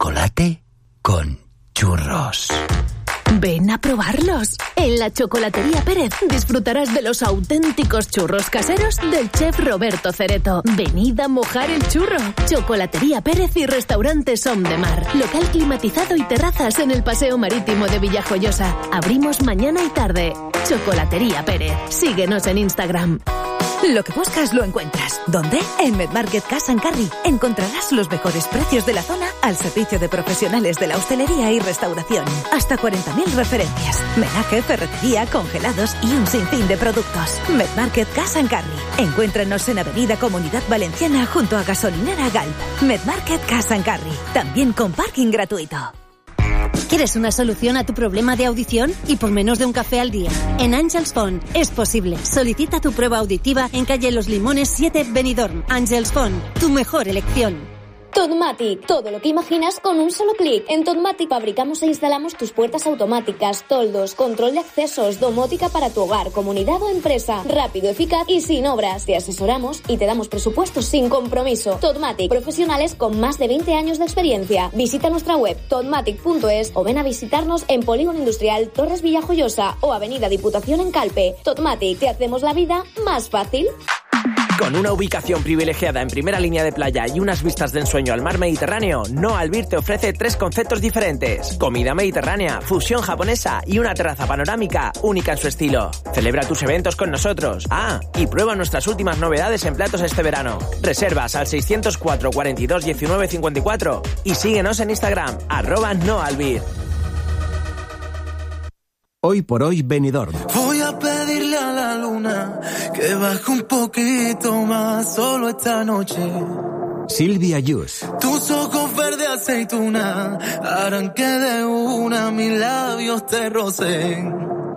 chocolate con churros. Ven a probarlos. En la Chocolatería Pérez disfrutarás de los auténticos churros caseros del chef Roberto Cereto. Venid a mojar el churro. Chocolatería Pérez y Restaurante Som de Mar. Local climatizado y terrazas en el Paseo Marítimo de Villajoyosa. Abrimos mañana y tarde. Chocolatería Pérez. Síguenos en Instagram. Lo que buscas lo encuentras. ¿Dónde? En Medmarket Cash & Carry. Encontrarás los mejores precios de la zona al servicio de profesionales de la hostelería y restauración. Hasta 40.000 referencias. Menaje, ferretería, congelados y un sinfín de productos. Medmarket Cash & Carry. Encuéntranos en Avenida Comunidad Valenciana junto a Gasolinera Galp. Medmarket Cash & Carry. También con parking gratuito. ¿Quieres una solución a tu problema de audición? Y por menos de un café al día. En Angels Phone es posible. Solicita tu prueba auditiva en calle Los Limones 7, Benidorm. Angels Phone, tu mejor elección. Totmatic, todo lo que imaginas con un solo clic. En Totmatic fabricamos e instalamos tus puertas automáticas, toldos, control de accesos, domótica para tu hogar, comunidad o empresa. Rápido, eficaz y sin obras. Te asesoramos y te damos presupuestos sin compromiso. Totmatic, profesionales con más de 20 años de experiencia. Visita nuestra web totmatic.es o ven a visitarnos en Polígono Industrial Torres Villajoyosa o Avenida Diputación en Calpe. Totmatic, te hacemos la vida más fácil. Con una ubicación privilegiada en primera línea de playa y unas vistas de ensueño al mar Mediterráneo, No Albir te ofrece 3 conceptos diferentes: comida mediterránea, fusión japonesa y una terraza panorámica única en su estilo. Celebra tus eventos con nosotros. Y prueba nuestras últimas novedades en platos este verano. Reservas al 604 42 19 54 y síguenos en Instagram @NoAlbir. Hoy por hoy Benidorm. Voy a pedirle a la luna que baje un poquito más solo esta noche. Silvia Yus. Tus ojos verde aceituna harán que de una mis labios te rocen.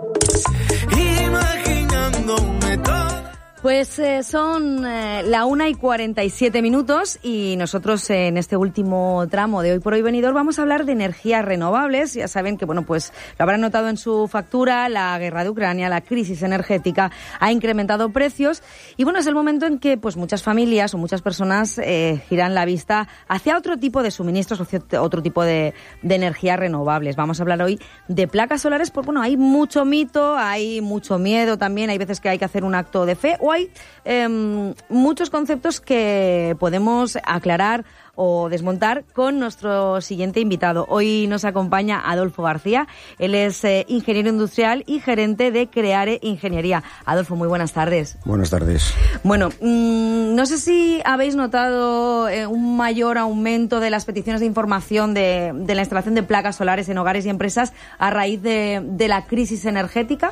Imaginándome todo. Pues son la 1:47 y nosotros en este último tramo de Hoy por Hoy Benidorm vamos a hablar de energías renovables. Ya saben que, bueno, pues lo habrán notado en su factura, la guerra de Ucrania, la crisis energética ha incrementado precios y, bueno, es el momento en que pues muchas familias o muchas personas giran la vista hacia otro tipo de suministros, otro tipo de energías renovables. Vamos a hablar hoy de placas solares, porque, bueno, hay mucho mito, hay mucho miedo también, hay veces que hay que hacer un acto de fe o hay muchos conceptos que podemos aclarar o desmontar con nuestro siguiente invitado. Hoy nos acompaña Adolfo García. Él es ingeniero industrial y gerente de Creare Ingeniería. Adolfo, muy buenas tardes. Buenas tardes. Bueno, no sé si habéis notado un mayor aumento de las peticiones de información de la instalación de placas solares en hogares y empresas a raíz de la crisis energética.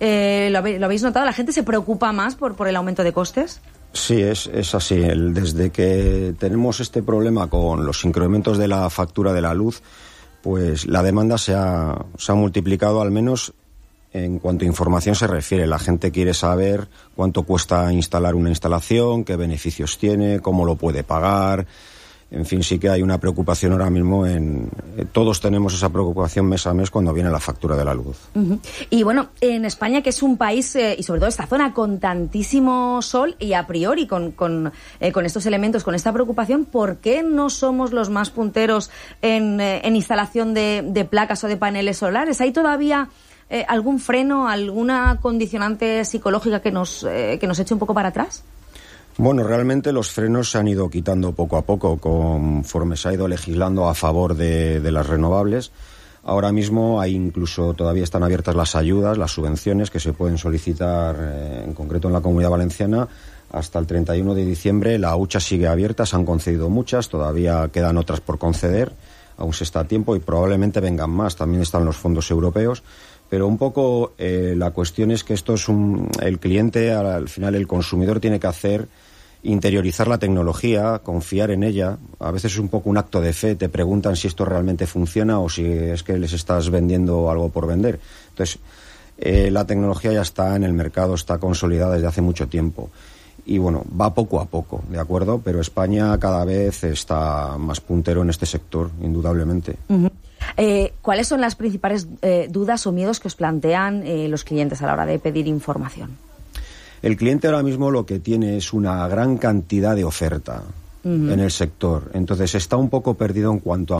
¿Lo habéis notado? ¿La gente se preocupa más por el aumento de costes? Sí, es así. Desde que tenemos este problema con los incrementos de la factura de la luz, pues la demanda se ha multiplicado, al menos en cuanto a información se refiere. La gente quiere saber cuánto cuesta instalar una instalación, qué beneficios tiene, cómo lo puede pagar. En fin, sí que hay una preocupación ahora mismo todos tenemos esa preocupación mes a mes cuando viene la factura de la luz. Uh-huh. Y bueno, en España, que es un país, y sobre todo esta zona, con tantísimo sol y a priori con estos elementos, con esta preocupación, ¿por qué no somos los más punteros en instalación de placas o de paneles solares? ¿Hay todavía algún freno, alguna condicionante psicológica que nos eche un poco para atrás? Bueno, realmente los frenos se han ido quitando poco a poco conforme se ha ido legislando a favor de las renovables. Ahora mismo todavía están abiertas las ayudas, las subvenciones que se pueden solicitar en concreto en la Comunidad Valenciana hasta el 31 de diciembre. La hucha sigue abierta, se han concedido muchas, todavía quedan otras por conceder, aún se está a tiempo y probablemente vengan más. También están los fondos europeos. Pero un poco la cuestión es que esto es el cliente, al final el consumidor tiene que interiorizar la tecnología, confiar en ella. A veces es un poco un acto de fe, te preguntan si esto realmente funciona o si es que les estás vendiendo algo por vender. Entonces, la tecnología ya está en el mercado, está consolidada desde hace mucho tiempo. Y bueno, va poco a poco, ¿de acuerdo? Pero España cada vez está más puntero en este sector, indudablemente. Uh-huh. ¿Cuáles son las principales dudas o miedos que os plantean los clientes a la hora de pedir información? El cliente ahora mismo lo que tiene es una gran cantidad de oferta en el sector. Entonces está un poco perdido en cuanto a